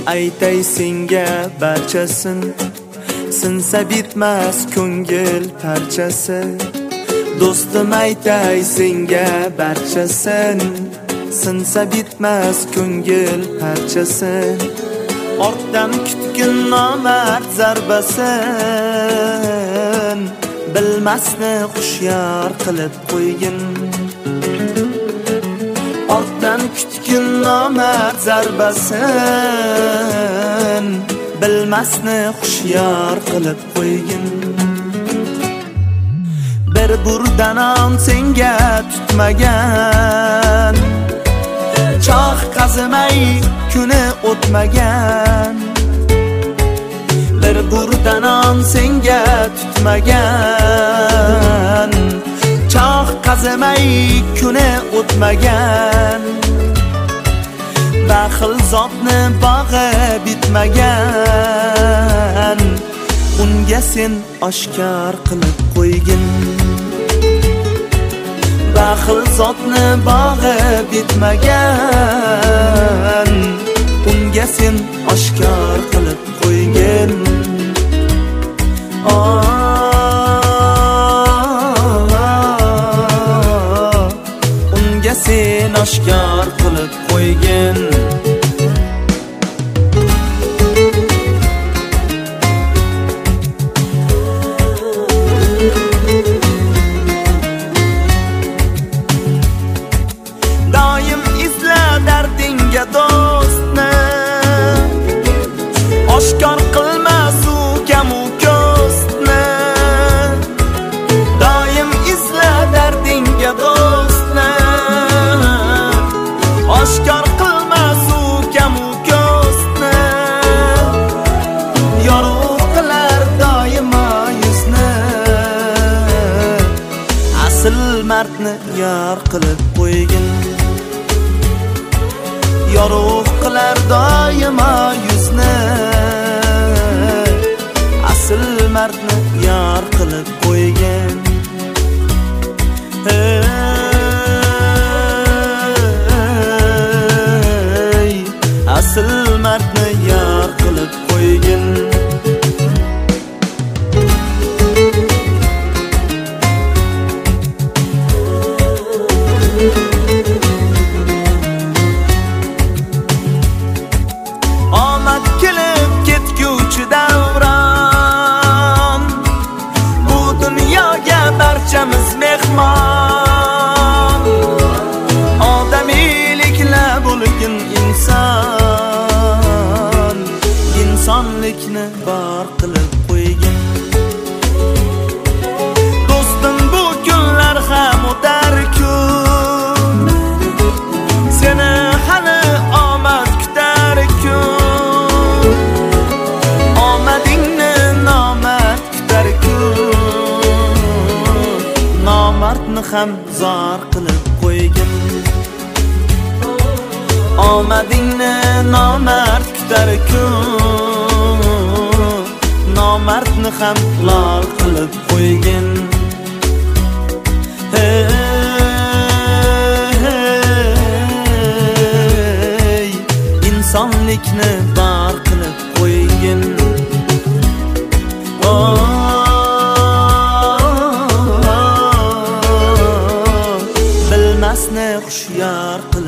aytay senga barchasin, sinsa bitmas ko'ngil parchasi. Do'stim aytay senga barchasin, sinsa bitmas ko'ngil parchasi. Ortdan kutgin nomard zarbasin, bilmasni xushyor qilib qo'ygin. Ortdan kutgin nomard zarbasin, bilmasni xushyor qilib qo'ygin. Bir burdanon senga tutmagan, choh qazimay kuni o'tmagan. Bir burdanon senga tutmagan, choh qazimay kuni o'tmagan. Baxil zotni bog'i bitmagan, unga sen oshkor qilib qo'ygin. Baxil zotni bog'i bitmagan, unga sen oshkor qilib qo'ygin. Unga sen oshkor qilib qo'ygin. Doim izla dardingga do'stni, oshkor qilmas u kamu ko'stni. Doim izla dardingga do'stni, oshkor qilmas u kamu ko'stni. Yorug' qilar doimo yuzni, asl mardni yor qilib qo'ygin. Yorug' qilar doimo yuzni, asl mardni yor qilib qo'ygin. Hey, asl mardni yor qilib qo'ygin. Omad kelib ketguvchi davron, bu dunyoga barchamiz mehmon. Odamiylikla bo'lgin inson, insonlikni bor qilib qo'ygin. Do'stim, bu kunlar ham o'tar-ku, seni hali omad kutar-ku. Omadingni nomard kutar-ku, nomardni ham zor qilib qo'ygin. Omadingni nomard kutar-ku, nomardni ham lol qilib qo'ygin. Hey, insonlikni bor qilib qo'ygin. Bilmasni xushyor qilib